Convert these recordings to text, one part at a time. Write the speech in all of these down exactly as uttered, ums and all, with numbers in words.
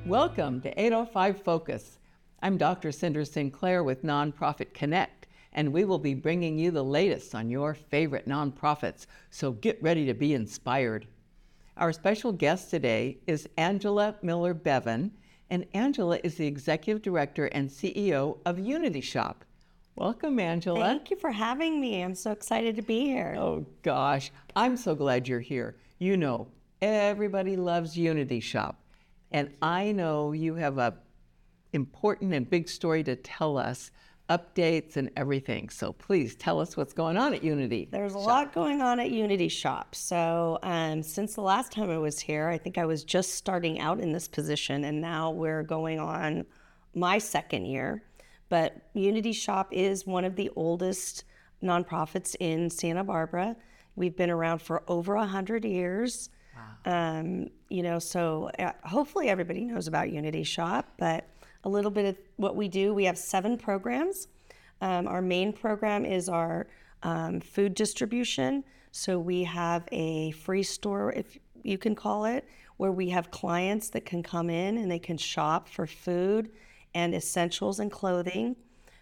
Welcome to eight oh five Focus. I'm Doctor Cinder Sinclair with Nonprofit Connect, and we will be bringing you the latest on your favorite nonprofits, so get ready to be inspired. Our special guest today is Angela Miller Bevan, and Angela is the Executive Director and C E O of Unity Shop. Welcome, Angela. Thank you for having me. I'm so excited to be here. Oh gosh, I'm so glad you're here. You know, everybody loves Unity Shop, and I know you have a important and big story to tell us, updates and everything. So please tell us what's going on at Unity. There's a Shop. lot going on at Unity Shop. So um, since the last time I was here, I think I was just starting out in this position, and now we're going on my second year. But Unity Shop is one of the oldest nonprofits in Santa Barbara. We've been around for over a hundred years. Wow. Um, you know, so uh, hopefully everybody knows about Unity Shop, but a little bit of what we do. We have seven programs. Um, our main program is our um, food distribution. So we have a free store, if you can call it, where we have clients that can come in and they can shop for food and essentials and clothing.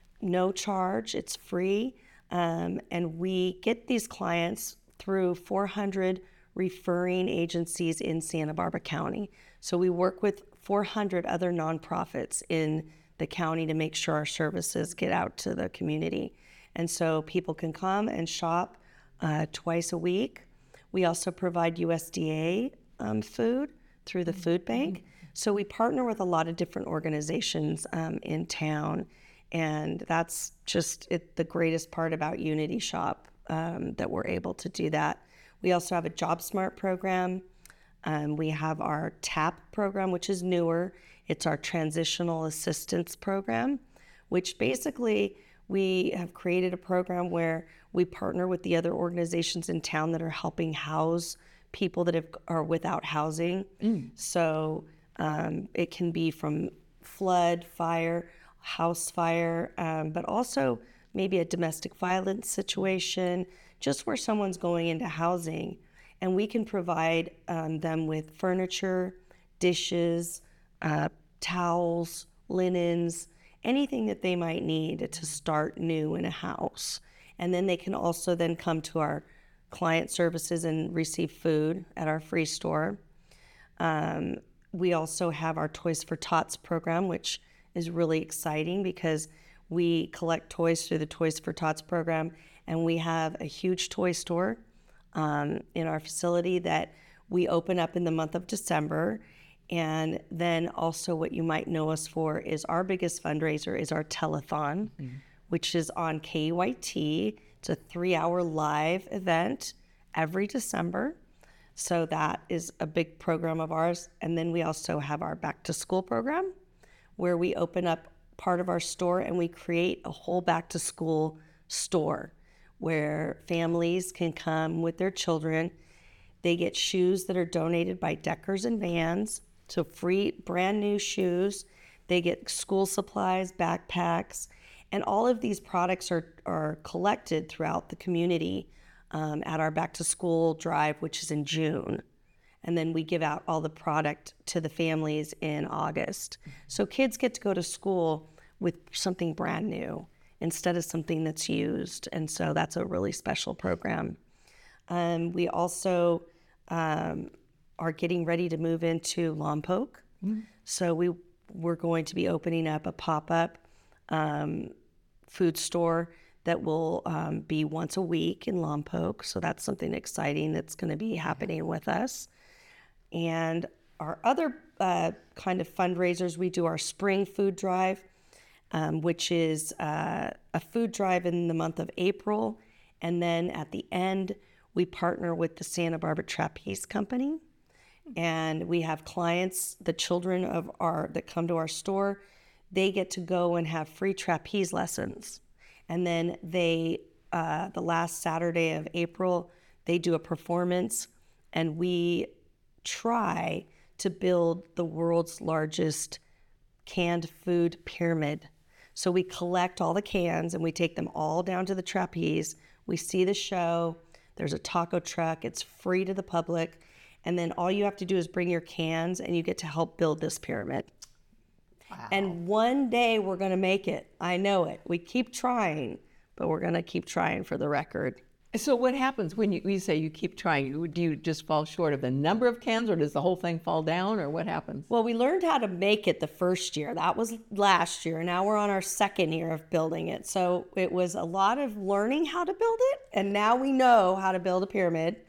No charge, it's free. Um, and we get these clients through four hundred referring agencies in Santa Barbara County. So we work with four hundred other nonprofits in the county to make sure our services get out to the community. And so people can come and shop uh, twice a week. We also provide U S D A um, food through the food bank. So we partner with a lot of different organizations um, in town, and that's just it, the greatest part about Unity Shop, um, that we're able to do that. We also have a Job Smart program. Um, we have our TAP program, which is newer. It's our Transitional Assistance Program, which basically we have created a program where we partner with the other organizations in town that are helping house people that have, are without housing. Mm. So um, it can be from flood, fire, house fire, um, but also maybe a domestic violence situation, just where someone's going into housing. And we can provide um, them with furniture, dishes, uh, towels, linens, anything that they might need to start new in a house. And then they can also then come to our client services and receive food at our free store. Um, we also have our Toys for Tots program, which is really exciting because we collect toys through the Toys for Tots program, and we have a huge toy store um, in our facility that we open up in the month of December. And then also what you might know us for is our biggest fundraiser is our telethon, mm-hmm. which is on K Y T. It's a three-hour live event every December. So that is a big program of ours. And then we also have our back to school program, where we open up part of our store and we create a whole back to school store where families can come with their children. They get shoes that are donated by Deckers and Vans, so free brand new shoes. They get school supplies, backpacks, and all of these products are, are collected throughout the community um, at our back to school drive, which is in June. And then we give out all the product to the families in August. So kids get to go to school with something brand new instead of something that's used. And so that's a really special program. Um, we also um, are getting ready to move into Lompoc. Mm-hmm. So we, we're going to be opening up a pop-up um, food store that will um, be once a week in Lompoc. So that's something exciting that's going to be happening with us. And our other uh, kind of fundraisers, we do our spring food drive, um, which is uh, a food drive in the month of April. And then at the end, we partner with the Santa Barbara Trapeze Company. And we have clients, the children of our that come to our store, they get to go and have free trapeze lessons. And then they, uh, the last Saturday of April, they do a performance, and we try to build the world's largest canned food pyramid. So we collect all the cans and we take them all down to the trapeze. We see the show. There's a taco truck. It's free to the public. And then all you have to do is bring your cans and you get to help build this pyramid. Wow. And one day we're going to make it. I know it. We keep trying, but we're going to keep trying for the record. So what happens when you, you say you keep trying? You- Do you just fall short of the number of cans, or does the whole thing fall down, or what happens? Well, we learned how to make it the first year. That was last year. Now we're on our second year of building it. So it was a lot of learning how to build it, and now we know how to build a pyramid.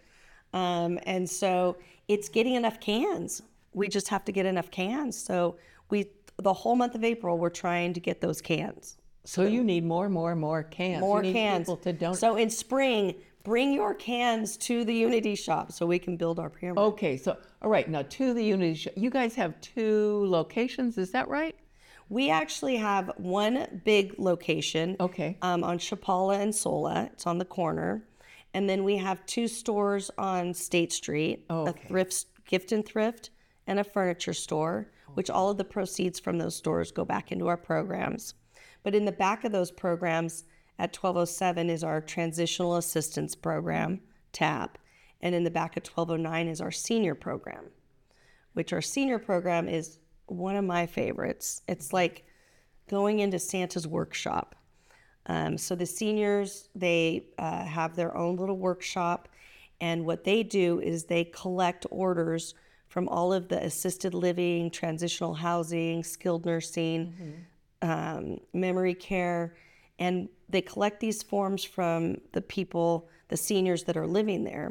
Um, and so it's getting enough cans. We just have to get enough cans. So we, the whole month of April, we're trying to get those cans. So you need more, more, more cans. More you need cans. People to don't. So in spring, bring your cans to the Unity shop so we can build our pyramid. Okay, so all right, now to the Unity shop. You guys have two locations, is that right? We actually have one big location. Okay. Um, on Chapala and Sola. It's on the corner. And then we have two stores on State Street, Oh, a okay. thrift, gift and thrift, and a furniture store, which all of the proceeds from those stores go back into our programs. But in the back of those programs at twelve oh seven is our Transitional Assistance Program, TAP. And in the back of twelve oh nine is our senior program, which our senior program is one of my favorites. It's like going into Santa's workshop. Um, so the seniors, they uh, have their own little workshop, and what they do is they collect orders from all of the assisted living, transitional housing, skilled nursing, um, memory care, and they collect these forms from the people, the seniors that are living there,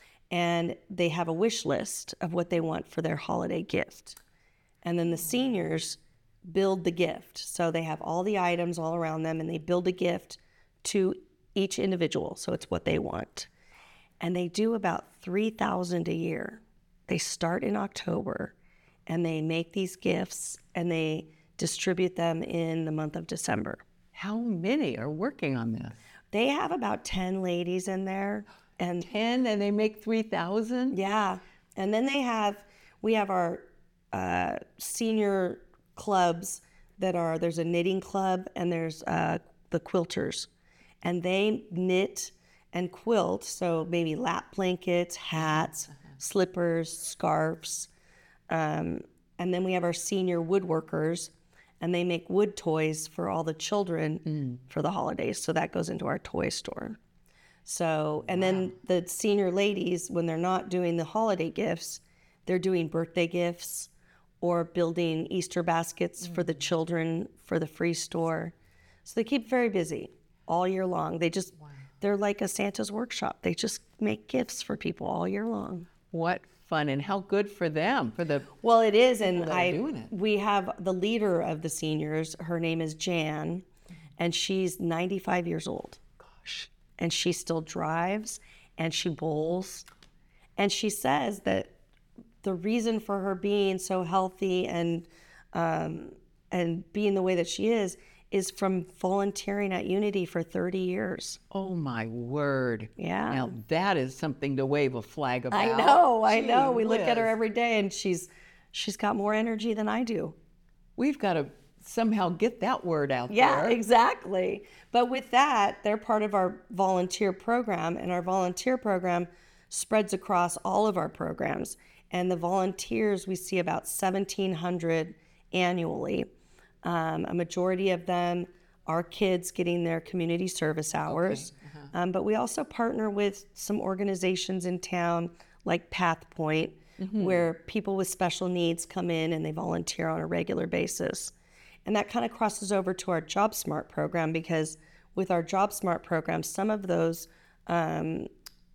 and they have a wish list of what they want for their holiday gift. And then the seniors build the gift. So they have all the items all around them, and they build a gift to each individual. So it's what they want. And they do about three thousand a year. They start in October, and they make these gifts, and they distribute them in the month of December. How many are working on this? They have about ten ladies in there. And ten, and they make three thousand? yeah. And then they have, we have our uh, senior clubs that are, there's a knitting club and there's uh, the quilters. And they knit and quilt, so maybe lap blankets, hats, slippers, scarves. Um, and then we have our senior woodworkers, and they make wood toys for all the children mm. for the holidays. So that goes into our toy store. So, and wow. then the senior ladies, when they're not doing the holiday gifts, they're doing birthday gifts or building Easter baskets mm. for the children for the free store. So they keep very busy all year long. They just, wow. they're like a Santa's workshop. They just make gifts for people all year long. What fun, and how good for them, for the well it is. And I doing it. We have the leader of the seniors. Her name is Jan, and she's ninety-five years old. Gosh. And she still drives, and she bowls, and she says that the reason for her being so healthy and um, and being the way that she is is from volunteering at Unity for thirty years. Oh my word. Yeah. Now that is something to wave a flag about. I know, I Gee know. We whiz. look at her every day, and she's she's got more energy than I do. We've got to somehow get that word out yeah, there. Yeah, exactly. But with that, they're part of our volunteer program, and our volunteer program spreads across all of our programs. And the volunteers, we see about seventeen hundred annually. Um, a majority of them are kids getting their community service hours. Okay. Uh-huh. Um, but we also partner with some organizations in town like Path Point, mm-hmm. where people with special needs come in and they volunteer on a regular basis. And that kind of crosses over to our Job Smart program, because with our Job Smart program, some of those um,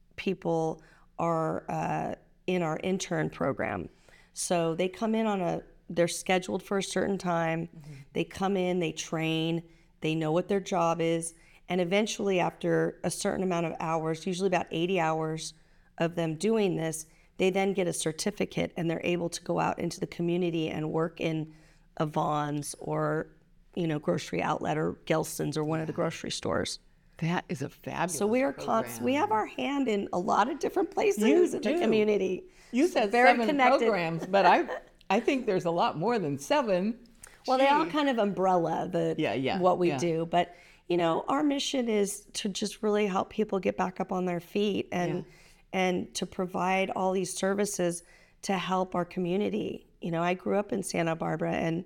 people are uh, in our intern program. So they come in on a, they're scheduled for a certain time. Mm-hmm. They come in, they train, they know what their job is. And eventually after a certain amount of hours, usually about eighty hours of them doing this, they then get a certificate and they're able to go out into the community and work in a Vons or, you know, grocery outlet or Gelson's or one yeah. of the grocery stores. That is a fabulous So we are const- we have our hand in a lot of different places you in do. the community. You said very seven connected. programs, but I I think there's a lot more than seven. Well, Gee. they all kind of umbrella the yeah, yeah, what we yeah. do, but you know, our mission is to just really help people get back up on their feet and yeah. and to provide all these services to help our community. You know, I grew up in Santa Barbara, and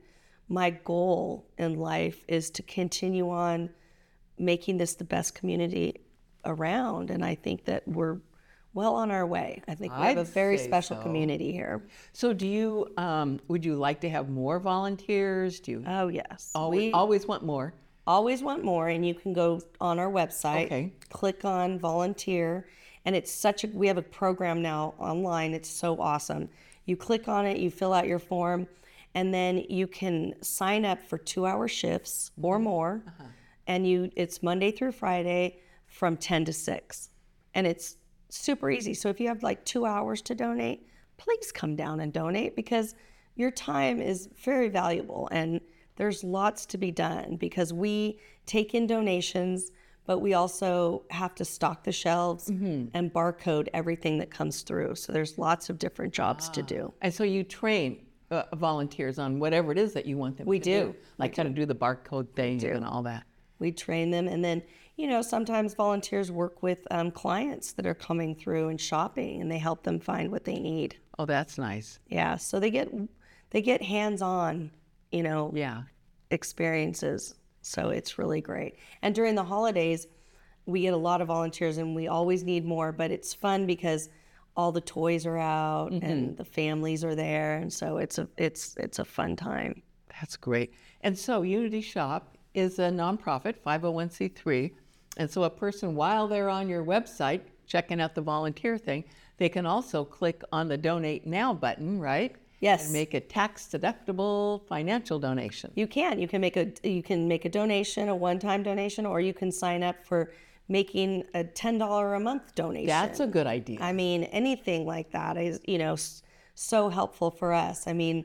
my goal in life is to continue on making this the best community around. And I think that we're well on our way. I think we have I'd a very say special so. community here. So do you, um, would you like to have more volunteers? Do you Oh, yes. always, We always want more? always want more, and you can go on our website, Okay. click on volunteer, and it's such a, we have a program now online. It's so awesome. You click on it, you fill out your form, and then you can sign up for two-hour shifts or more, uh-huh. and you it's Monday through Friday from ten to six, and it's super easy. So if you have like two hours to donate, please come down and donate, because your time is very valuable, and there's lots to be done, because we take in donations, but we also have to stock the shelves mm-hmm. and barcode everything that comes through. So there's lots of different jobs ah. to do. And so you train uh, volunteers on whatever it is that you want them we to do. do. Like we how do. to do the barcode thing and all that. We train them, and then, you know, sometimes volunteers work with um, clients that are coming through and shopping, and they help them find what they need. Oh, that's nice. Yeah, so they get they get hands-on, you know, yeah. experiences. So it's really great. And during the holidays, we get a lot of volunteers, and we always need more, but it's fun because all the toys are out mm-hmm. and the families are there, and so it's a it's it's a fun time. That's great. And so Unity Shop is a nonprofit, five oh one c three, and so a person, while they're on your website checking out the volunteer thing, they can also click on the Donate Now button, right? Yes. And make a tax-deductible financial donation. You can. You can make a you can make a donation, a one-time donation, or you can sign up for making a ten dollars a month donation. That's a good idea. I mean, anything like that is, you know, so helpful for us. I mean,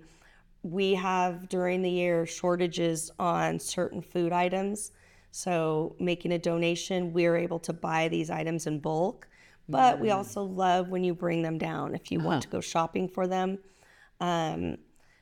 we have during the year shortages on certain food items. So making a donation, we're able to buy these items in bulk. But mm. we also love when you bring them down if you uh-huh. want to go shopping for them. Um,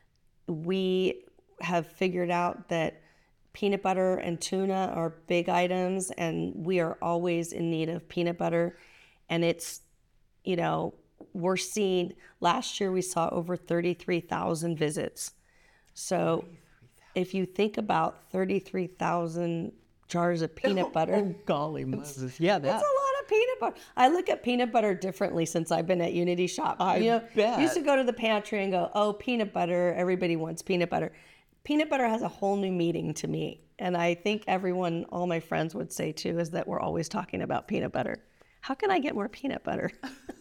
we have figured out that peanut butter and tuna are big items, and we are always in need of peanut butter. And it's, you know, we're seeing, last year we saw over thirty-three thousand visits. So if you think about thirty-three thousand jars of peanut butter. Oh, golly Moses. Yeah, that's a lot of peanut butter. I look at peanut butter differently since I've been at Unity Shop. I you know, bet. I used to go to the pantry and go, oh, peanut butter, everybody wants peanut butter. Peanut butter has a whole new meaning to me. And I think everyone, all my friends would say too, is that we're always talking about peanut butter. How can I get more peanut butter?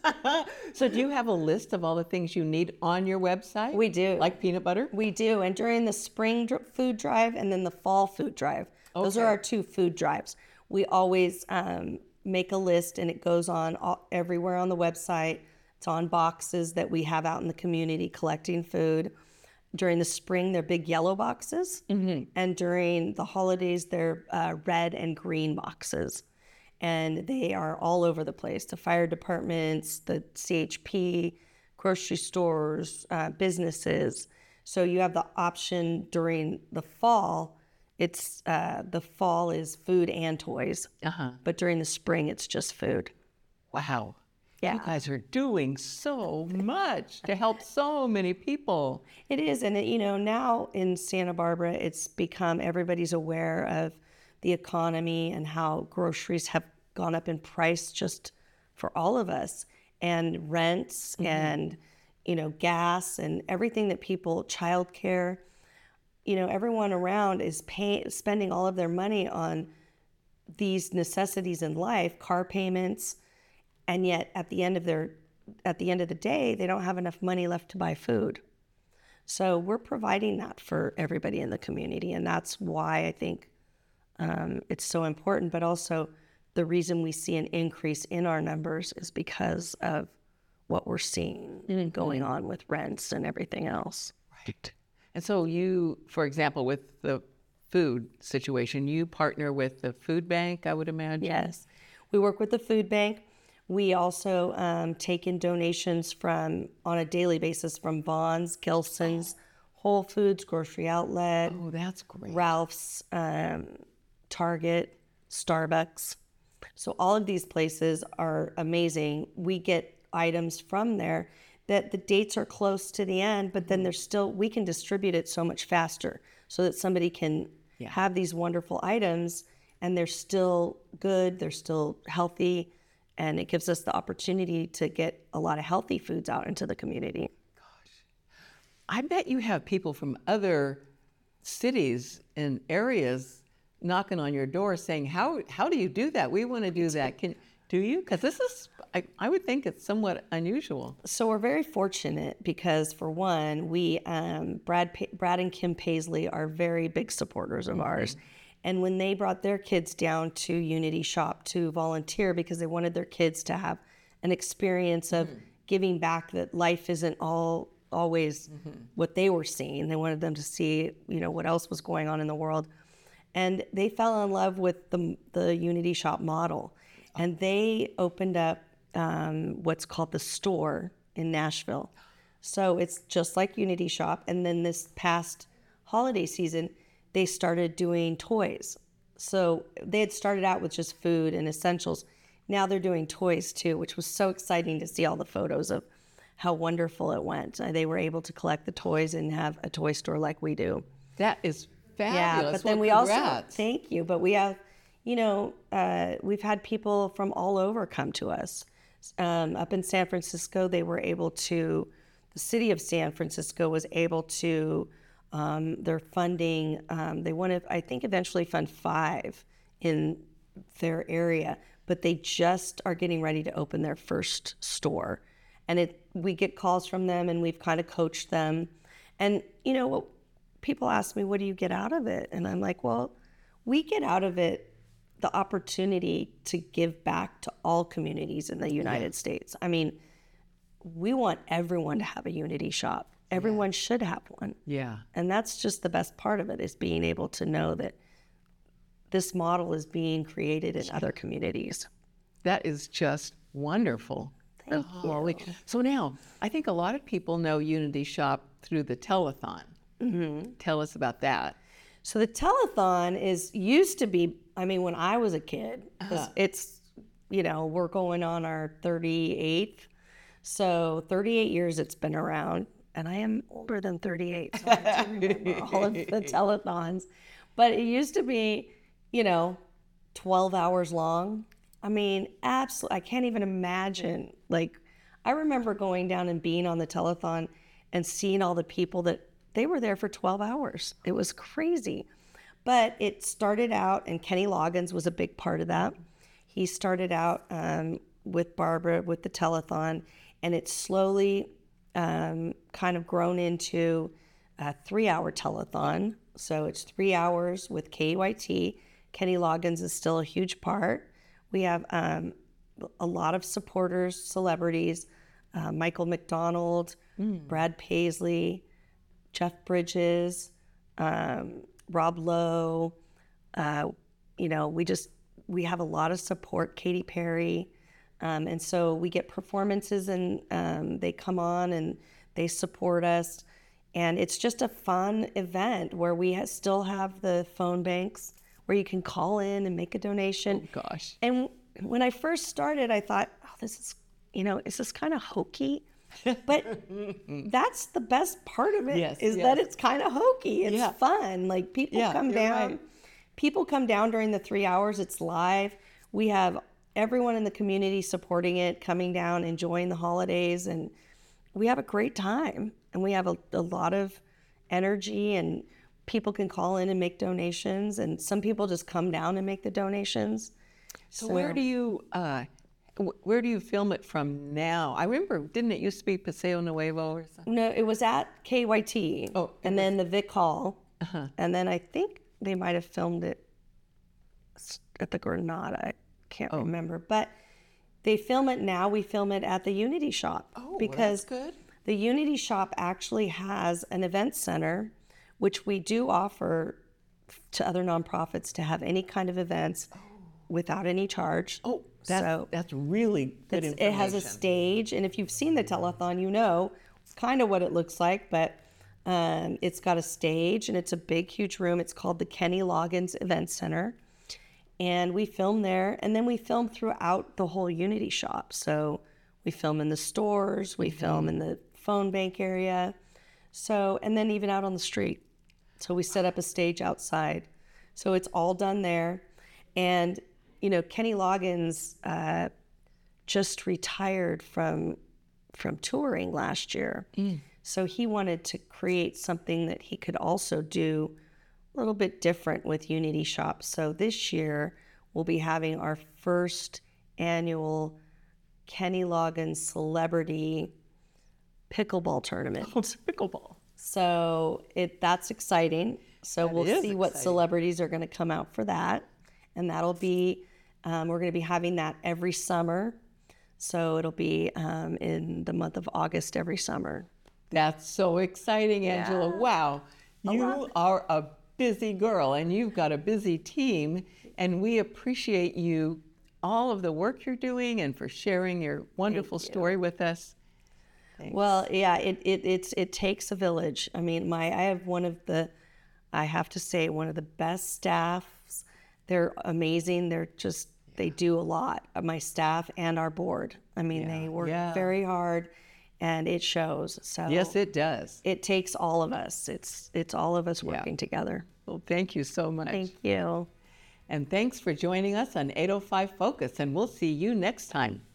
So do you have a list of all the things you need on your website? We do. Like peanut butter? We do. And during the spring dr- food drive and then the fall food drive, okay. those are our two food drives. We always um, make a list, and it goes on all, everywhere on the website. It's on boxes that we have out in the community collecting food. During the spring, they're big yellow boxes. Mm-hmm. And during the holidays, they're uh, red and green boxes. And they are all over the place. The fire departments, the C H P, grocery stores, uh, businesses. So you have the option during the fall. It's uh, the fall is food and toys. Uh-huh. But during the spring, it's just food. Wow. Yeah. You guys are doing so much to help so many people. It is. And, it, you know, now in Santa Barbara, it's become, everybody's aware of the economy and how groceries have gone up in price just for all of us, and rents mm-hmm. and, you know, gas and everything that people, childcare, you know, everyone around is paying, spending all of their money on these necessities in life, car payments, and yet at the end of their, at the end of the day, they don't have enough money left to buy food. So we're providing that for everybody in the community, and that's why I think Um, it's so important, but also the reason we see an increase in our numbers is because of what we're seeing mm-hmm. going on with rents and everything else. Right. And so you, for example, with the food situation, you partner with the food bank, I would imagine? Yes. We work with the food bank. We also um, take in donations from, on a daily basis, from Vons, Gelson's, Whole Foods, Grocery Outlet. Oh, that's great. Ralph's, um, Target, Starbucks. So all of these places are amazing. We get items from there that the dates are close to the end, but then there's still, we can distribute it so much faster so that somebody can Yeah. have these wonderful items and they're still good, they're still healthy, and it gives us the opportunity to get a lot of healthy foods out into the community. I bet you have people from other cities and areas knocking on your door saying, how how do you do that? We want to do that. Can do you? Because this is, I, I would think it's somewhat unusual. So we're very fortunate because, for one, we um, Brad Pa- Brad and Kim Paisley are very big supporters of ours, and when they brought their kids down to Unity Shop to volunteer because they wanted their kids to have an experience of giving back, that life isn't all always what they were seeing. They wanted them to see, you know, what else was going on in the world, and they fell in love with the the Unity Shop model, and they opened up um, what's called the store in Nashville. So it's just like Unity Shop. And then this past holiday season, they started doing toys. So they had started out with just food and essentials. Now they're doing toys too, which was so exciting to see all the photos of how wonderful it went. Uh, They were able to collect the toys and have a toy store like we do. That is Yeah, fabulous. but then Well, we also, congrats. thank you, but we have, you know, uh, we've had people from all over come to us. Um, up in San Francisco, they were able to, the city of San Francisco was able to, um, they're funding, um, they want to, I think, eventually fund five in their area, but they just are getting ready to open their first store. And it, we get calls from them and we've kind of coached them. And, you know, people ask me, what do you get out of it? And I'm like, well, we get out of it the opportunity to give back to all communities in the United States. I mean, we want everyone to have a Unity Shop. Everyone should have one. Yeah. And that's just the best part of it, is being able to know that this model is being created in other communities. That is just wonderful. Thank Holy- So now, I think a lot of people know Unity Shop through the telethon. Mm-hmm. Tell us about that. So the telethon is used to be, I mean, when I was a kid, 'cause it's, you know, we're going on our thirty-eighth. So thirty-eight years it's been around, and I am older than thirty-eight, so I do remember all of the telethons. But it used to be, you know, twelve hours long. I mean, absolutely, I can't even imagine. Like, I remember going down and being on the telethon and seeing all the people that they were there for twelve hours. It was crazy. But it started out, and Kenny Loggins was a big part of that. He started out um, with Barbara with the telethon, and it's slowly um, kind of grown into a three-hour telethon. So it's three hours with K Y T. Kenny Loggins is still a huge part. We have um, a lot of supporters, celebrities, uh, Michael McDonald, Brad Paisley, Jeff Bridges, um, Rob Lowe. Uh, you know, we just, we have a lot of support, Katy Perry. Um, and so we get performances, and um, they come on and they support us. And it's just a fun event where we ha- still have the phone banks where you can call in and make a donation. Oh, gosh. And when I first started, I thought, oh, this is, you know, is this kind of hokey? But that's the best part of it, Yes, is yes. that it's kind of hokey. It's Yeah. fun. Like, people Yeah, come you're down. right. People come down during the three hours. It's live. We have everyone in the community supporting it, coming down, enjoying the holidays, and we have a great time. And we have a, a lot of energy, and people can call in and make donations, and some people just come down and make the donations. So, where do you uh, wh- where do you film it from now? I remember, didn't it used to be Paseo Nuevo or something? No, it was at K Y T. Oh, it and then the Vic Hall. Uh-huh. And then I think they might have filmed it s- at the Granada. I can't Oh. remember. But they film it now. We film it at the Unity Shop. Oh, well, because that's good. the Unity Shop actually has an event center, which we do offer to other nonprofits to have any kind of events without any charge. Oh, that's, So- that's really good It's, information. it has a stage, and if you've seen the telethon, you know kind of what it looks like, but um, it's got a stage, and it's a big, huge room. It's called the Kenny Loggins Event Center, and we film there, and then we film throughout the whole Unity Shop. So we film in the stores, we film in the phone bank area. So, and then even out on the street. So we set up a stage outside. So it's all done there. And, you know, Kenny Loggins uh, just retired from from touring last year. Mm. So he wanted to create something that he could also do a little bit different with Unity Shops. So this year we'll be having our first annual Kenny Loggins Celebrity Pickleball Tournament. Oh, pickleball. So it that's exciting. So that we'll see exciting. What celebrities are going to come out for that. And that'll be, um, we're going to be having that every summer. So it'll be um, in the month of August every summer. That's so exciting, Angela. Yeah. Wow. You are a busy girl and you've got a busy team. And we appreciate you, all of the work you're doing and for sharing your wonderful story with us. Thanks. Well, yeah, it, it, it's, it takes a village. I mean, my I have one of the, I have to say, one of the best staffs. They're amazing. They're just, they do a lot. My staff and our board. I mean, Yeah, they work yeah. very hard, and it shows. So Yes, it does. it takes all of us. It's it's all of us Yeah. working together. Well, thank you so much. Thank you. And thanks for joining us on eight oh five Focus, and we'll see you next time.